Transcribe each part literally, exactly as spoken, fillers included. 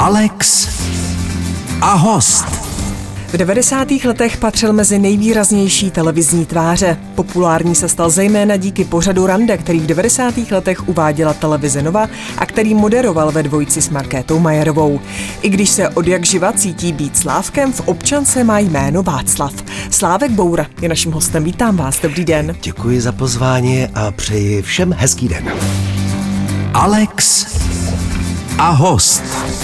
Alex a host. V devadesátých letech patřil mezi nejvýraznější televizní tváře. Populární se stal zejména díky pořadu Rande, který v devadesátých letech uváděla televize Nova a který moderoval ve dvojici s Markétou Majerovou. I když se odjakživa cítí být Slávkem, v občance má jméno Václav. Slávek Boura je naším hostem. Vítám vás, dobrý den. Děkuji za pozvání a přeji všem hezký den. Alex a host.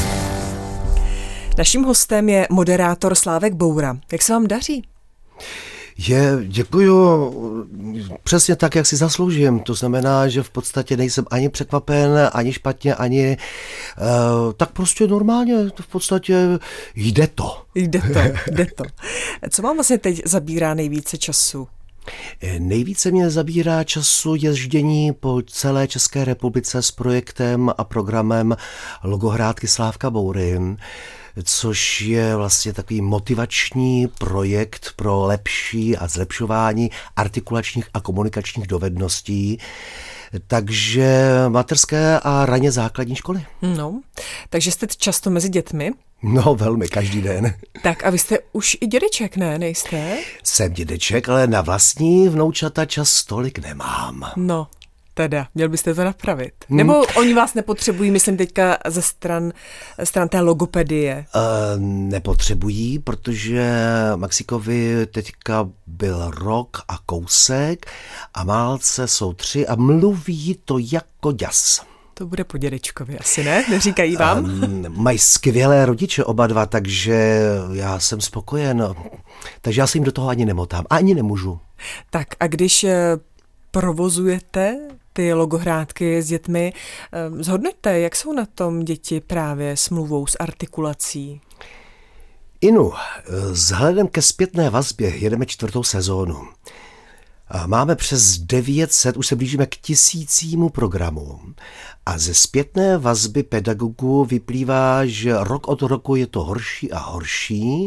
Naším hostem je moderátor Slávek Boura. Jak se vám daří? Je, děkuju, přesně tak, jak si zasloužím. To znamená, že v podstatě nejsem ani překvapen, ani špatně, ani uh, tak prostě normálně, v podstatě jde to. Jde to, jde to. Co vám vlastně teď zabírá nejvíce času? Nejvíce mě zabírá času ježdění po celé České republice s projektem a programem Logohrádky Slávka Boury, což je vlastně takový motivační projekt pro lepší a zlepšování artikulačních a komunikačních dovedností. Takže mateřské a raně základní školy. No, takže jste často mezi dětmi? No, velmi, každý den. Tak a vy jste už i dědeček, ne? Nejste? Jsem dědeček, ale na vlastní vnoučata čas tolik nemám. No, teda, měl byste to napravit. Hmm. Nebo oni vás nepotřebují, myslím teďka ze stran, stran té logopedie? Uh, nepotřebují, protože Maxikovi teďka byl rok a kousek a Málce jsou tři a mluví to jako ďas. To bude po dědečkovi, asi ne? Neříkají vám? Um, mají skvělé rodiče oba dva, takže já jsem spokojen. Takže já se jim do toho ani nemotám. Ani nemůžu. Tak a když provozujete ty logohrádky s dětmi, zhodnoťte, jak jsou na tom děti právě s mluvou, s artikulací? Inu, vzhledem ke zpětné vazbě jedeme čtvrtou sezónu. Máme přes devět set, už se blížíme k tisícímu programu a ze zpětné vazby pedagogů vyplývá, že rok od roku je to horší a horší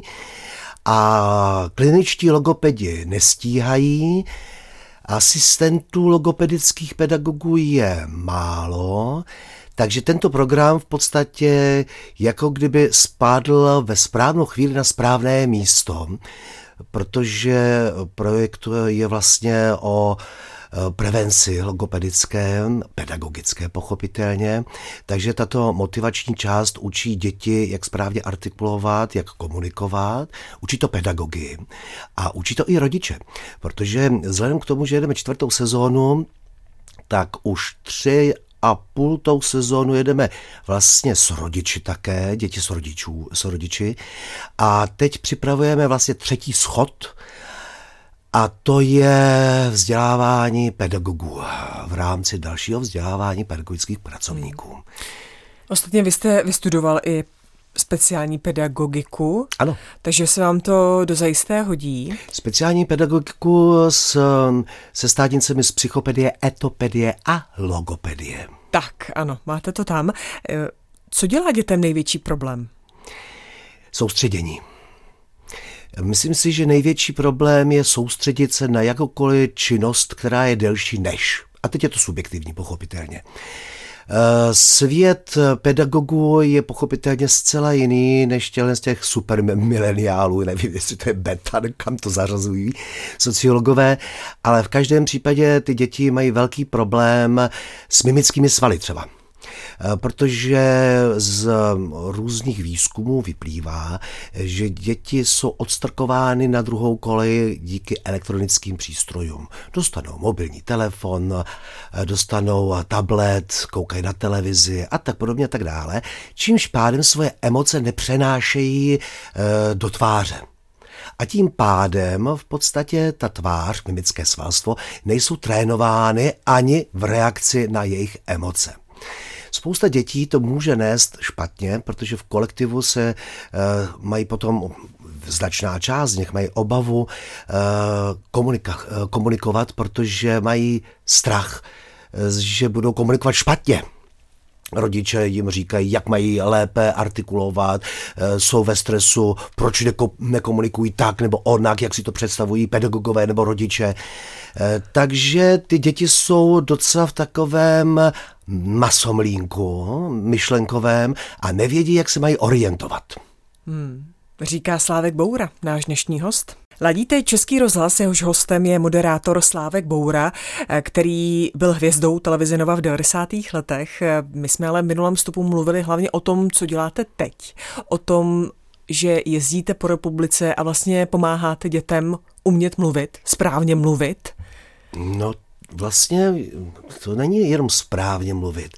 a kliničtí logopedi nestíhají, asistentů logopedických pedagogů je málo, takže tento program v podstatě jako kdyby spadl ve správnou chvíli na správné místo, protože projekt je vlastně o prevenci logopedické, pedagogické pochopitelně, takže tato motivační část učí děti, jak správně artikulovat, jak komunikovat, učí to pedagogy a učí to i rodiče, protože vzhledem k tomu, že jedeme čtvrtou sezónu, tak už tři a půl tou sezónu jedeme vlastně s rodiči také, děti s, rodičů, s rodiči. A teď připravujeme vlastně třetí schod a to je vzdělávání pedagogů v rámci dalšího vzdělávání pedagogických pracovníků. Hmm. Ostatně vy jste vystudoval i speciální pedagogiku. Ano. Takže se vám to dozajisté hodí. Speciální pedagogiku s, se státnicemi z psychopedie, etopedie a logopedie. Tak, ano, máte to tam. Co dělá dětem největší problém? Soustředění. Myslím si, že největší problém je soustředit se na jakoukoliv činnost, která je delší než. A teď je to subjektivní, pochopitelně. Svět pedagogů je pochopitelně zcela jiný než těchto z těch super mileniálů, nevím, jestli to je beta, kam to zařazují sociologové, ale v každém případě ty děti mají velký problém s mimickými svaly třeba. Protože z různých výzkumů vyplývá, že děti jsou odstrkovány na druhou kolej díky elektronickým přístrojům. Dostanou mobilní telefon, dostanou tablet, koukají na televizi a tak podobně a tak dále, čímž pádem svoje emoce nepřenášejí do tváře. A tím pádem v podstatě ta tvář, mimické svalstvo, nejsou trénovány ani v reakci na jejich emoce. Spousta dětí to může nést špatně, protože v kolektivu se uh, mají potom, značná část z nich mají obavu uh, komunika- uh, komunikovat, protože mají strach, uh, že budou komunikovat špatně. Rodiče jim říkají, jak mají lépe artikulovat, jsou ve stresu, proč nekomunikují tak nebo onak, jak si to představují pedagogové nebo rodiče. Takže ty děti jsou docela v takovém masomlínku myšlenkovém a nevědí, jak se mají orientovat. Hmm. Říká Slávek Boura, náš dnešní host. Ladíte Český rozhlas, jehož hostem je moderátor Slávek Boura, který byl hvězdou televize Nova v devadesátých letech. My jsme ale v minulém vstupu mluvili hlavně o tom, co děláte teď. O tom, že jezdíte po republice a vlastně pomáháte dětem umět mluvit, správně mluvit. No vlastně to není jenom správně mluvit,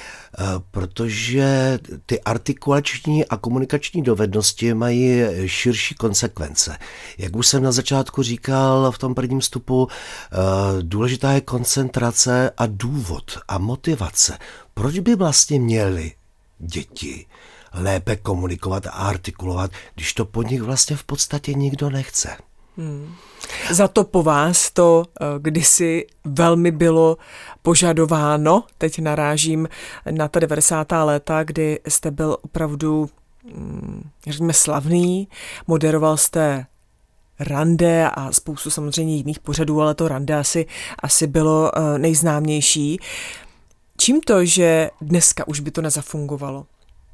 protože ty artikulační a komunikační dovednosti mají širší konsekvence. Jak už jsem na začátku říkal v tom prvním vstupu, důležitá je koncentrace a důvod a motivace. Proč by vlastně měli děti lépe komunikovat a artikulovat, když to po nich vlastně v podstatě nikdo nechce? Hmm. Za to po vás to kdysi velmi bylo požadováno. Teď narážím na ta devadesátá léta, kdy jste byl opravdu, řekněme, slavný. Moderoval jste Rande a spoustu samozřejmě jiných pořadů, ale to Rande asi, asi bylo nejznámější. Čím to, že dneska už by to nezafungovalo?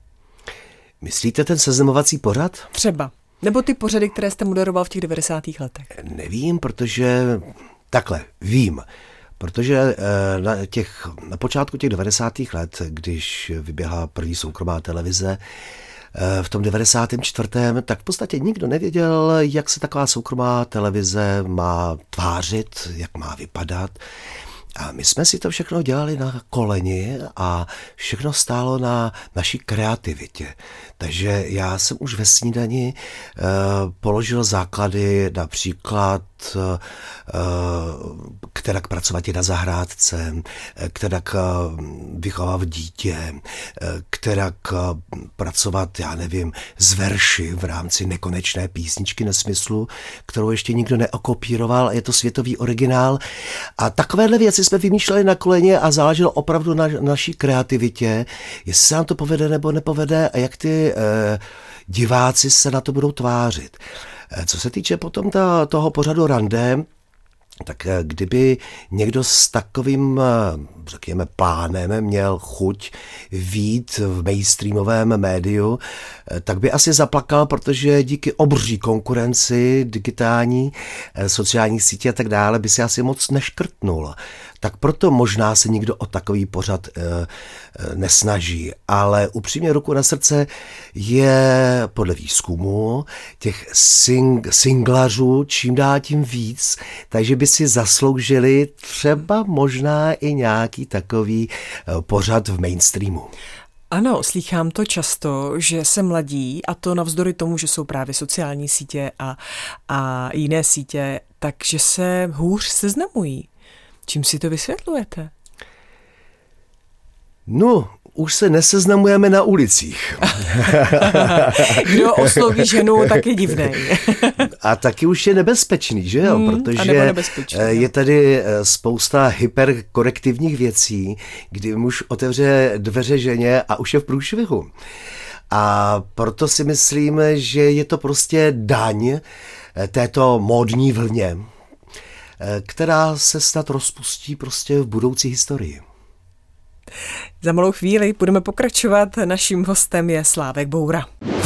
Myslíte ten seznamovací pořad? Třeba. Nebo ty pořady, které jste moderoval v těch devadesátých letech? Nevím, protože takhle, vím. Protože na, těch, na počátku těch devadesátých let, když vyběhla první soukromá televize, v tom devadesátém čtvrtém tak v podstatě nikdo nevěděl, jak se taková soukromá televize má tvářit, jak má vypadat. A my jsme si to všechno dělali na koleni a všechno stálo na naší kreativitě. Takže já jsem už ve snídani uh, položil základy například uh, kterak pracovat na zahrádce, kterak uh, vychovávat dítě, uh, kterak uh, pracovat, já nevím, z verši v rámci Nekonečné písničky nesmyslu, kterou ještě nikdo neokopíroval, je to světový originál. A takovéhle věci jsme vymýšleli na koleně a záleželo opravdu na naší kreativitě, jestli se nám to povede nebo nepovede a jak ty eh, diváci se na to budou tvářit. Eh, co se týče potom ta, toho pořadu Rande, tak eh, kdyby někdo s takovým, eh, řekněme, plánem měl chuť vít v mainstreamovém médiu, eh, tak by asi zaplakal, protože díky obří konkurenci digitální, eh, sociální sítě a tak dále by si asi moc neškrtnul. Tak proto možná se nikdo o takový pořad e, e, nesnaží. Ale upřímně ruku na srdce je podle výzkumu těch sing, singlařů čím dál tím víc, takže by si zasloužili třeba možná i nějaký takový e, pořad v mainstreamu. Ano, slýchám to často, že se mladí, a to navzdory tomu, že jsou právě sociální sítě a, a jiné sítě, takže se hůř seznamují. Čím si to vysvětlujete? No, už se neseznamujeme na ulicích. Kdo osloví ženu, tak je divnej. A taky už je nebezpečný, že jo? Hmm, protože je tady spousta hyperkorektivních věcí, kdy muž otevře dveře ženě a už je v průšvihu. A proto si myslím, že je to prostě daň této módní vlně, která se snad rozpustí prostě v budoucí historii. Za malou chvíli budeme pokračovat. Naším hostem je Slávek Boura.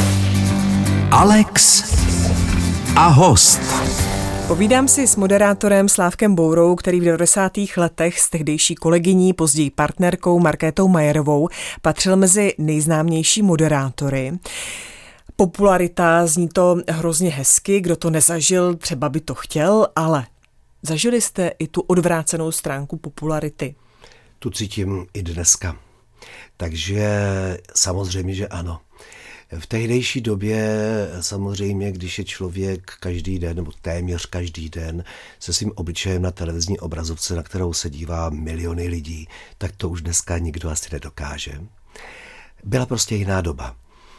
Alex a host. Povídám si s moderátorem Slávkem Bourou, který v devadesátých letech s tehdejší kolegyní, později partnerkou Markétou Majerovou patřil mezi nejznámější moderátory. Popularita, zní to hrozně hezky, kdo to nezažil, třeba by to chtěl, ale zažili jste i tu odvrácenou stránku popularity? Tu cítím i dneska. Takže samozřejmě, že ano. V tehdejší době samozřejmě, když je člověk každý den, nebo téměř každý den, se svým obličejem na televizní obrazovce, na kterou se dívá miliony lidí, tak to už dneska nikdo asi nedokáže. Byla prostě jiná doba.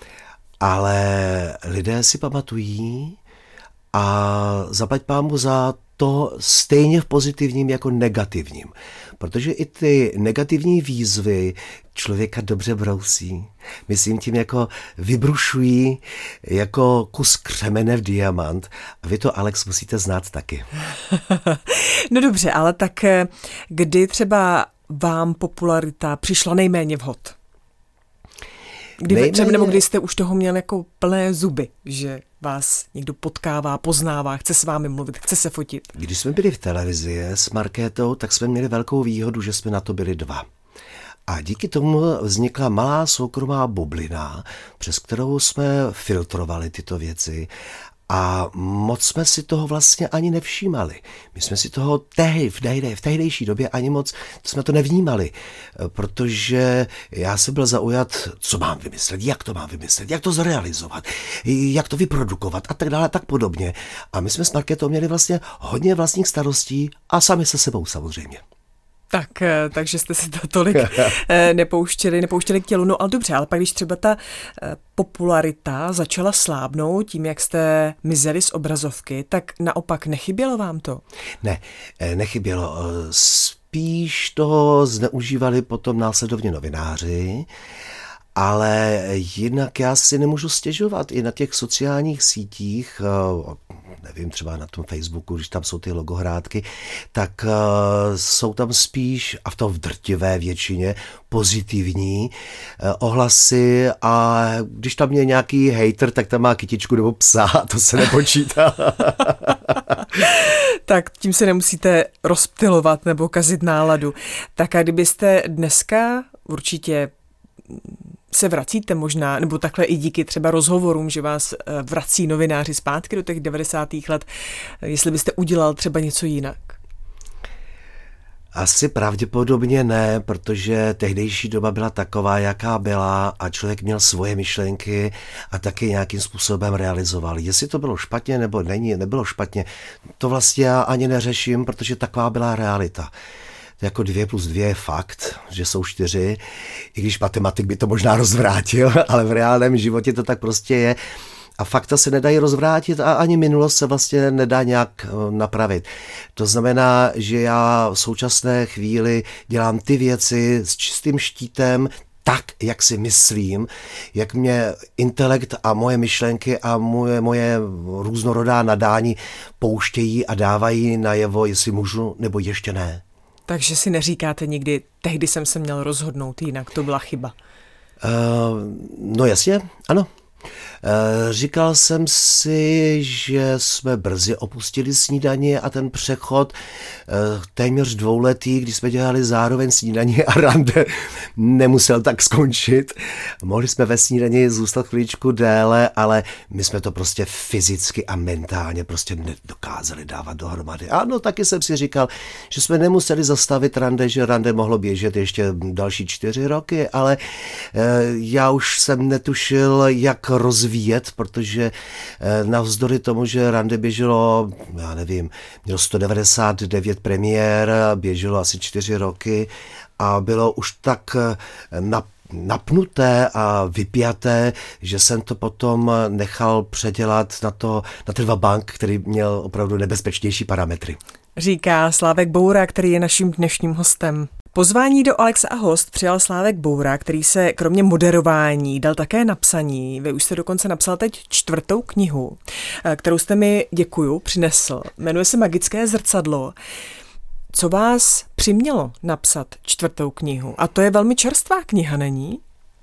Ale lidé si pamatují a zaplať pámu za to stejně v pozitivním jako negativním. Protože i ty negativní výzvy člověka dobře brousí. Myslím tím jako vybrušují jako kus křemene v diamant. A vy to, Alex, musíte znát taky. No dobře, ale tak kdy třeba vám popularita přišla nejméně vhod? Kdy nejméně... třeba, nebo kdy jste už toho měl jako plné zuby, že vás někdo potkává, poznává, chce s vámi mluvit, chce se fotit? Když jsme byli v televizi s Markétou, tak jsme měli velkou výhodu, že jsme na to byli dva. A díky tomu vznikla malá soukromá bublina, přes kterou jsme filtrovali tyto věci a moc jsme si toho vlastně ani nevšímali. My jsme si toho tehdy, v, tehdy, v tehdejší době ani moc jsme to nevnímali, protože já jsem byl zaujat, co mám vymyslet, jak to mám vymyslet, jak to zrealizovat, jak to vyprodukovat a tak dále, tak podobně. A my jsme s Markétou měli vlastně hodně vlastních starostí a sami se sebou samozřejmě. Tak, takže jste si to tolik nepouštěli, nepouštěli k tělu. No ale dobře, ale pak když třeba ta popularita začala slábnout tím, jak jste mizeli z obrazovky, tak naopak nechybělo vám to? Ne, nechybělo. Spíš toho zneužívali potom následovně novináři, ale jinak já si nemůžu stěžovat. I na těch sociálních sítích, nevím, třeba na tom Facebooku, když tam jsou ty logohrádky, tak uh, jsou tam spíš, a v tom v drtivé většině, pozitivní uh, ohlasy a když tam je nějaký hejter, tak tam má kytičku nebo psa, to se nepočítá. Tak tím se nemusíte rozptylovat nebo kazit náladu. Tak a kdybyste dneska určitě se vracíte možná, nebo takhle i díky třeba rozhovorům, že vás vrací novináři zpátky do těch devadesátých let, jestli byste udělal třeba něco jinak? Asi pravděpodobně ne, protože tehdejší doba byla taková, jaká byla a člověk měl svoje myšlenky a taky nějakým způsobem realizoval. Jestli to bylo špatně nebo není, nebylo špatně, to vlastně já ani neřeším, protože taková byla realita. Jako dvě plus dvě je fakt, že jsou čtyři, i když matematik by to možná rozvrátil, ale v reálném životě to tak prostě je. A fakta se nedají rozvrátit a ani minulost se vlastně nedá nějak napravit. To znamená, že já v současné chvíli dělám ty věci s čistým štítem, tak, jak si myslím, jak mě intelekt a moje myšlenky a moje, moje různorodá nadání pouštějí a dávají najevo, jestli můžu nebo ještě ne. Takže si neříkáte nikdy, tehdy jsem se měl rozhodnout jinak, to byla chyba. Uh, no jasně, ano. Říkal jsem si, že jsme brzy opustili snídani a ten přechod téměř dvouletý, kdy jsme dělali zároveň snídani a rande, nemusel tak skončit. Mohli jsme ve snídani zůstat chvíličku déle, ale my jsme to prostě fyzicky a mentálně prostě nedokázali dávat dohromady. Ano, taky jsem si říkal, že jsme nemuseli zastavit rande, že rande mohlo běžet ještě další čtyři roky, ale já už jsem netušil, jak rozvíjet, protože navzdory tomu, že rande běželo, já nevím, mělo sto devadesát devět premiér, běželo asi čtyři roky a bylo už tak na napnuté a vypjaté, že jsem to potom nechal předělat na, to, na ten Vabank, který měl opravdu nebezpečnější parametry. Říká Slávek Boura, který je naším dnešním hostem. Pozvání do Alexa a host přijal Slávek Boura, který se kromě moderování dal také napsaní. Vy už jste dokonce napsal teď čtvrtou knihu, kterou jste mi, děkuju, přinesl. Jmenuje se Magické zrcadlo. Co vás přimělo napsat čtvrtou knihu? A to je velmi čerstvá kniha, není?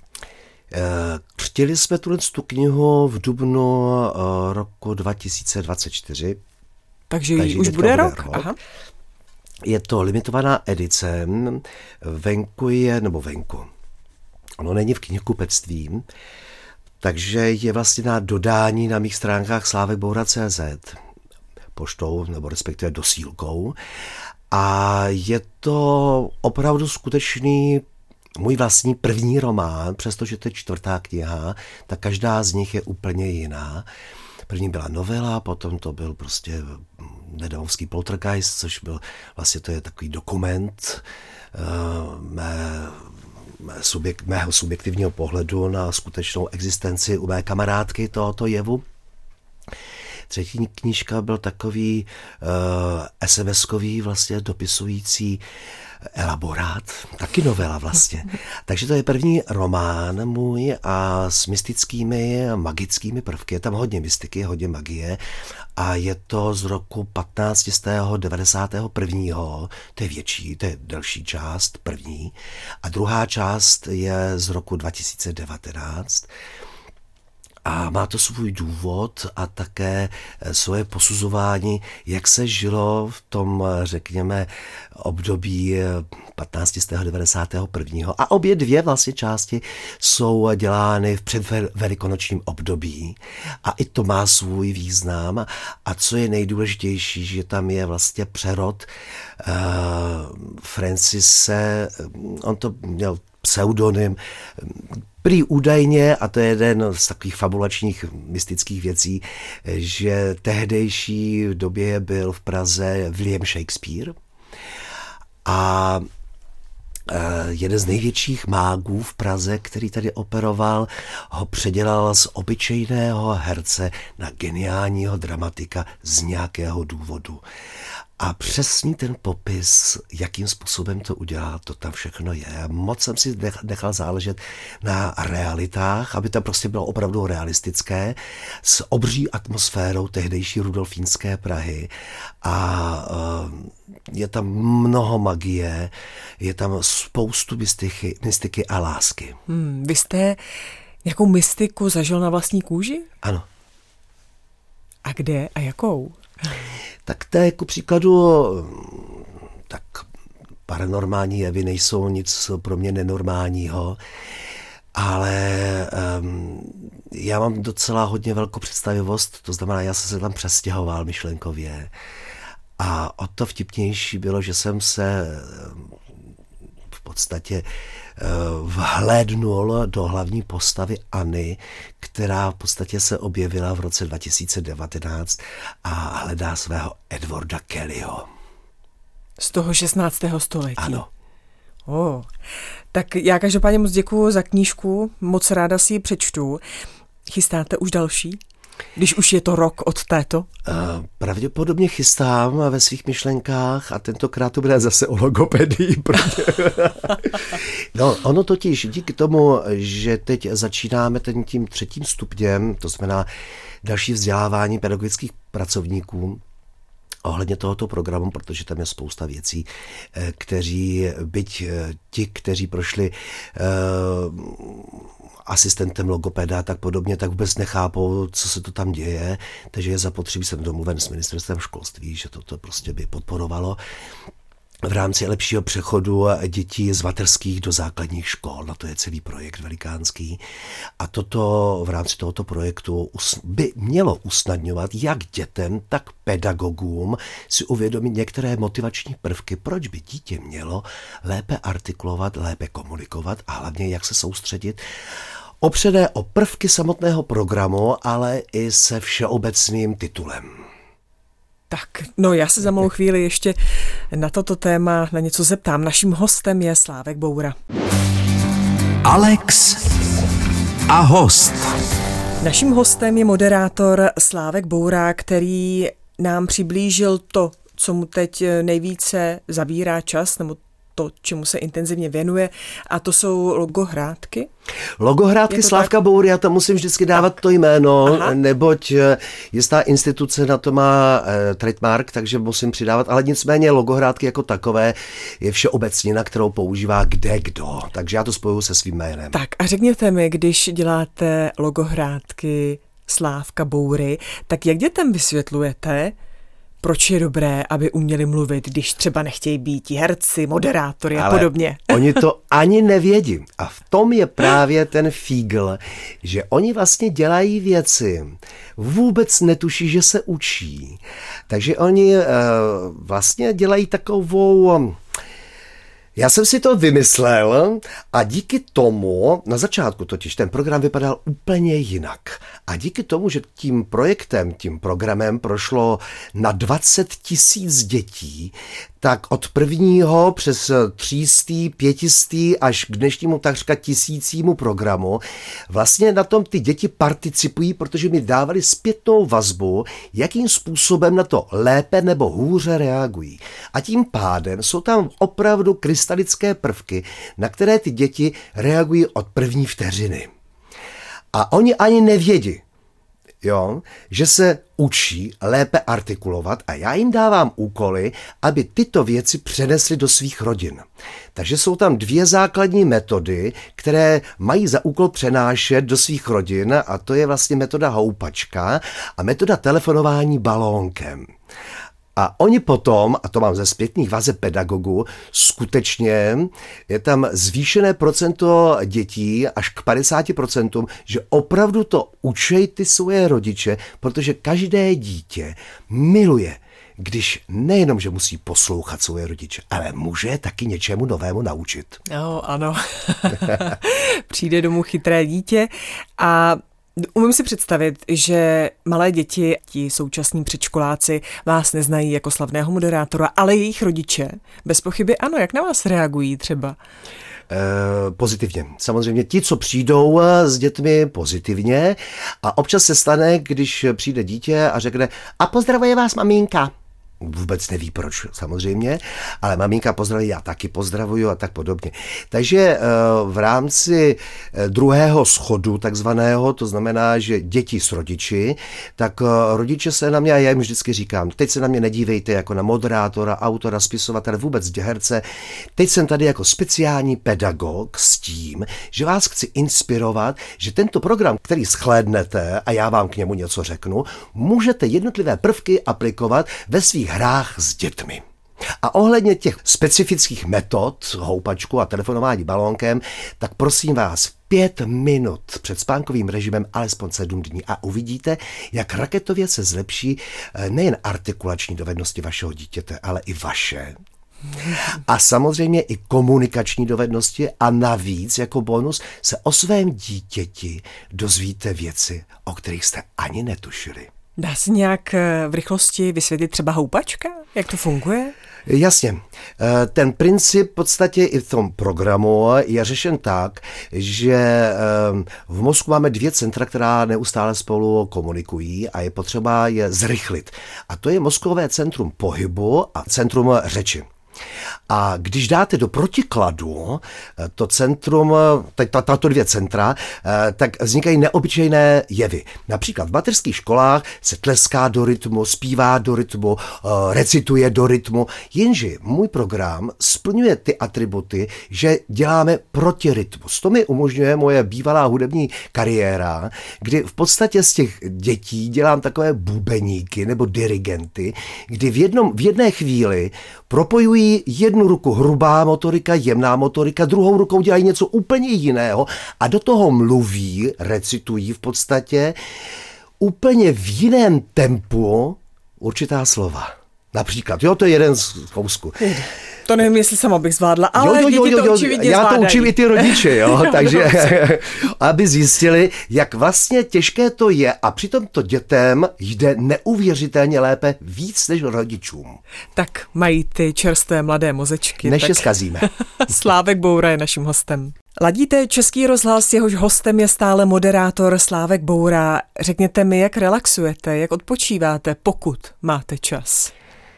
Chtěli jsme tuhle tu knihu v dubnu roku dva tisíce dvacet čtyři. Takže, Takže už bude rok? rok. Aha. Je to limitovaná edice, venku je, nebo venku, ono není v knihkupectví, takže je vlastně na dodání na mých stránkách slávekboura tečka cé zet, poštou, nebo respektive dosílkou. A je to opravdu skutečný můj vlastní první román, přestože to je čtvrtá kniha, tak každá z nich je úplně jiná. První byla novela, potom to byl prostě Nedamovský poltergeist, což byl vlastně to je takový dokument uh, mé, mé subjekt, mého subjektivního pohledu na skutečnou existenci u mé kamarádky tohoto jevu. třetí knížka byl takový uh, es em eskový vlastně dopisující elaborát, taky novela vlastně. Takže to je první román můj a s mystickými, magickými prvky. Je tam hodně mystiky, hodně magie a je to z roku patnáct devadesát jedna. To je větší, to je delší část, první. A druhá část je z roku dva tisíce devatenáct. A má to svůj důvod a také svoje posuzování, jak se žilo v tom, řekněme, období patnáct devadesát jedna. A obě dvě vlastně části jsou dělány v předvelikonočním období. A i to má svůj význam. A co je nejdůležitější, že tam je vlastně přerod uh, Francise, on to měl pseudonym, prý údajně, a to je jeden z takových fabulačních mystických věcí, že tehdejší v době byl v Praze William Shakespeare a jeden z největších mágů v Praze, který tady operoval, ho předělal z obyčejného herce na geniálního dramatika z nějakého důvodu. A přesný ten popis, jakým způsobem to udělal, to tam všechno je. Moc jsem si nechal záležet na realitách, aby to prostě bylo opravdu realistické, s obří atmosférou tehdejší rudolfínské Prahy. A je tam mnoho magie, je tam spoustu mystiky, mystiky a lásky. Hmm, vy jste nějakou mystiku zažil na vlastní kůži? Ano. A kde a jakou? Tak to je ku příkladu, tak paranormální jevy nejsou nic pro mě nenormálního, ale um, já mám docela hodně velkou představivost, to znamená, já jsem se tam přestěhoval myšlenkově a o to vtipnější bylo, že jsem se v podstatě vhlédnul do hlavní postavy Anny, která v podstatě se objevila v roce dva tisíce devatenáct a hledá svého Edwarda Kellyho. Z toho šestnáctého století. Ano. Oh. Tak já každopádně moc děkuju za knížku, moc ráda si ji přečtu. Chystáte už další? Když už je to rok od této? Pravděpodobně chystám ve svých myšlenkách a tentokrát to bude zase o logopedii. No, ono totiž díky tomu, že teď začínáme ten tím třetím stupněm, to znamená další vzdělávání pedagogických pracovníků, ohledně tohoto programu, protože tam je spousta věcí, kteří, byť ti, kteří prošli uh, asistentem logopeda, tak podobně, tak vůbec nechápou, co se to tam děje, takže je zapotřebí, jsem domluven s ministerstvem školství, že toto prostě by podporovalo v rámci lepšího přechodu dětí z mateřských do základních škol. Na to je celý projekt velikánský. A toto v rámci tohoto projektu by mělo usnadňovat jak dětem, tak pedagogům si uvědomit některé motivační prvky, proč by dítě mělo lépe artikulovat, lépe komunikovat a hlavně jak se soustředit opřené o prvky samotného programu, ale i se všeobecným titulem. Tak, no já se za malou chvíli ještě na toto téma na něco zeptám. Naším hostem je Slávek Boura. Alex a host. Naším hostem je moderátor Slávek Boura, který nám přiblížil to, co mu teď nejvíce zabírá čas, nebo to, čemu se intenzivně věnuje, a to jsou logohrádky. Logohrádky Slávka tak? Boury, já tam musím vždycky dávat tak. To jméno, Aha. neboť jistá instituce na to má e, trademark, takže musím přidávat, ale nicméně logohrádky jako takové je všeobecnina, kterou používá kde kdo, takže já to spojuju se svým jménem. Tak a řekněte mi, když děláte logohrádky Slávka Boury, tak jak dětem vysvětlujete, proč je dobré, aby uměli mluvit, když třeba nechtějí být herci, moderátory a Ale podobně? Oni to ani nevědí. A v tom je právě ten fígl, že oni vlastně dělají věci, vůbec netuší, že se učí. Takže oni uh, vlastně dělají takovou, Já jsem si to vymyslel a díky tomu, na začátku totiž ten program vypadal úplně jinak. A díky tomu, že tím projektem, tím programem prošlo na dvacet tisíc dětí, tak od prvního přes třístý, pětistý až k dnešnímu takřka tisícímu programu vlastně na tom ty děti participují, protože mi dávali zpětnou vazbu, jakým způsobem na to lépe nebo hůře reagují. A tím pádem jsou tam opravdu krystalické prvky, na které ty děti reagují od první vteřiny. A oni ani nevědí, jo, že se učí lépe artikulovat a já jim dávám úkoly, aby tyto věci přenesly do svých rodin. Takže jsou tam dvě základní metody, které mají za úkol přenášet do svých rodin a to je vlastně metoda houpačka a metoda telefonování balónkem. A oni potom, a to mám ze zpětných vazeb pedagogů, skutečně je tam zvýšené procento dětí až k padesáti procentům, že opravdu to učej ty svoje rodiče, protože každé dítě miluje, když nejenom, že musí poslouchat svoje rodiče, ale může taky něčemu novému naučit. No, ano. Přijde domů chytré dítě a umím si představit, že malé děti, ti současní předškoláci, vás neznají jako slavného moderátora, ale jejich rodiče, bez pochyby ano, jak na vás reagují třeba? E, pozitivně. Samozřejmě ti, co přijdou s dětmi, pozitivně a občas se stane, když přijde dítě a řekne a pozdravuje vás maminka. Vůbec neví proč, samozřejmě, ale maminka pozdraví, já taky pozdravuju a tak podobně. Takže v rámci druhého schodu takzvaného, to znamená, že děti s rodiči, tak rodiče se na mě, a já jim vždycky říkám, teď se na mě nedívejte jako na moderátora, autora, spisovatele, vůbec herce, teď jsem tady jako speciální pedagog s tím, že vás chci inspirovat, že tento program, který shlédnete a já vám k němu něco řeknu, můžete jednotlivé prvky aplikovat ve svých hrách s dětmi. A ohledně těch specifických metod, houpačku a telefonování balónkem, tak prosím vás, pět minut před spánkovým režimem alespoň sedm dní a uvidíte, jak raketově se zlepší nejen artikulační dovednosti vašeho dítěte, ale i vaše. A samozřejmě i komunikační dovednosti a navíc jako bonus se o svém dítěti dozvíte věci, o kterých jste ani netušili. Dá se nějak v rychlosti vysvětlit třeba houpačka? Jak to funguje? Jasně. Ten princip v podstatě i v tom programu je řešen tak, že v mozku máme dvě centra, která neustále spolu komunikují a je potřeba je zrychlit. A to je mozkové centrum pohybu a centrum řeči. A když dáte do protikladu to centrum, tato dvě centra, tak vznikají neobyčejné jevy. Například v mateřských školách se tleská do rytmu, zpívá do rytmu, recituje do rytmu, jenže můj program splňuje ty atributy, že děláme proti rytmus. To mi umožňuje moje bývalá hudební kariéra, kdy v podstatě z těch dětí dělám takové bubeníky nebo dirigenty, kdy v, jednom, v jedné chvíli propojují jednu ruku hrubá motorika, jemná motorika, druhou rukou dělají něco úplně jiného a do toho mluví, recitují v podstatě úplně v jiném tempu určitá slova. Například, jo, to je jeden z kousků. To nevím, jestli sama bych zvládla, ale jo, jo, jo, děti to jo, očividně já zvládají. to učím i ty rodiče, jo, takže aby zjistili, jak vlastně těžké to je a přitom to dětem jde neuvěřitelně lépe víc než rodičům. Tak mají ty čerstvé mladé mozečky. Než tak... je zkazíme. Slávek Boura je naším hostem. Ladíte Český rozhlas, jehož hostem je stále moderátor Slávek Boura. Řekněte mi, jak relaxujete, jak odpočíváte, pokud máte čas.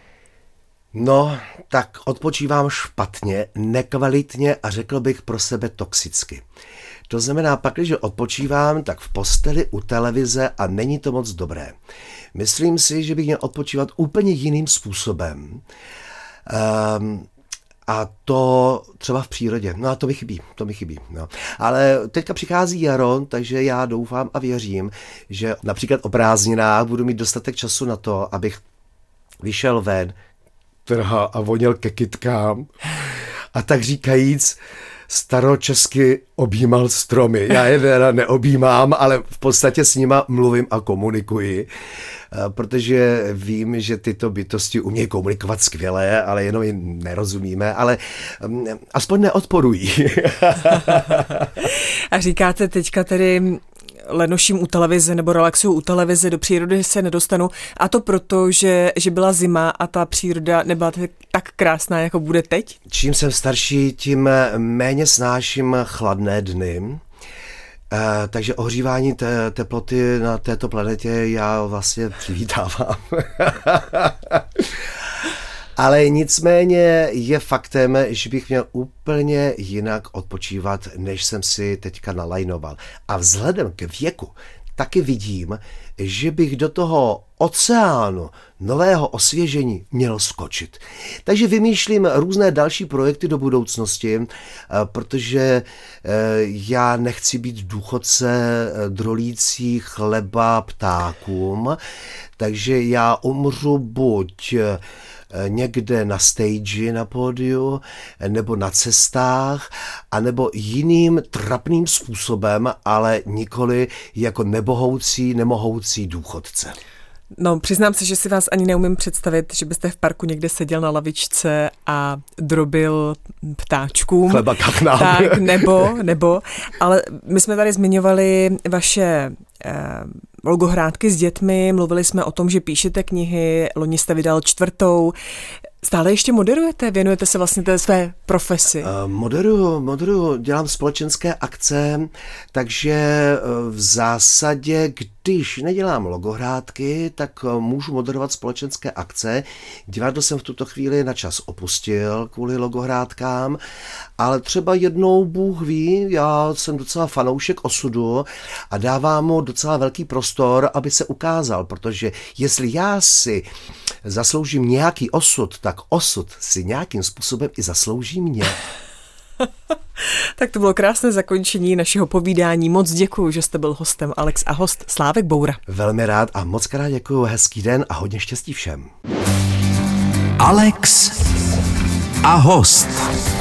No, tak odpočívám špatně, nekvalitně a řekl bych pro sebe toxicky. To znamená, pak, když odpočívám, tak v posteli u televize a není to moc dobré. Myslím si, že bych měl odpočívat úplně jiným způsobem. Um, A to třeba v přírodě. No a to mi chybí, to mi chybí. No. Ale teďka přichází jaro, takže já doufám a věřím, že například o prázdninách budu mít dostatek času na to, abych vyšel ven, trha a voněl ke kytkám a tak říkajíc staročesky objímal stromy. Já je teda neobjímám, ale v podstatě s nima mluvím a komunikuji, protože vím, že tyto bytosti umějí komunikovat skvěle, ale jenom jim nerozumíme, ale aspoň neodporují. A říkáte teďka tedy lenoším u televize nebo relaxuju u televize, do přírody se nedostanu, a to proto, že, že byla zima a ta příroda nebyla tak krásná, jako bude teď? Čím jsem starší, tím méně snáším chladné dny. Uh, takže ohřívání té teploty na této planetě já vlastně přivítávám. Ale nicméně je faktem, že bych měl úplně jinak odpočívat, než jsem si teďka nalajnoval. A vzhledem k věku taky vidím, že bych do toho oceánu nového osvěžení měl skočit. Takže vymýšlím různé další projekty do budoucnosti, protože já nechci být důchodce drolící chleba ptákům, takže já umřu buď někde na stage, na pódiu, nebo na cestách, anebo jiným trapným způsobem, ale nikoli jako nebohoucí, nemohoucí důchodce. No, přiznám se, že si vás ani neumím představit, že byste v parku někde seděl na lavičce a drobil ptáčkům. Chleba kachnám. Tak, nebo, nebo, ale my jsme tady zmiňovali vaše eh, logohrádky s dětmi, mluvili jsme o tom, že píšete knihy, loni jste vydal čtvrtou. Stále ještě moderujete? Věnujete se vlastně té své profesi? Uh, moderuju, moderuju, dělám společenské akce, takže v zásadě, když nedělám logohrádky, tak můžu moderovat společenské akce. Divadlo jsem v tuto chvíli na čas opustil kvůli logohrádkám, ale třeba jednou Bůh ví, já jsem docela fanoušek osudu a dávám mu docela velký prostor, aby se ukázal, protože jestli já si zasloužím nějaký osud, tak osud si nějakým způsobem i zaslouží mě. Tak to bylo krásné zakončení našeho povídání. Moc děkuju, že jste byl hostem, Alex, a host Slávek Boura. Velmi rád a moc krát děkuju, hezký den a hodně štěstí všem. Alex a host.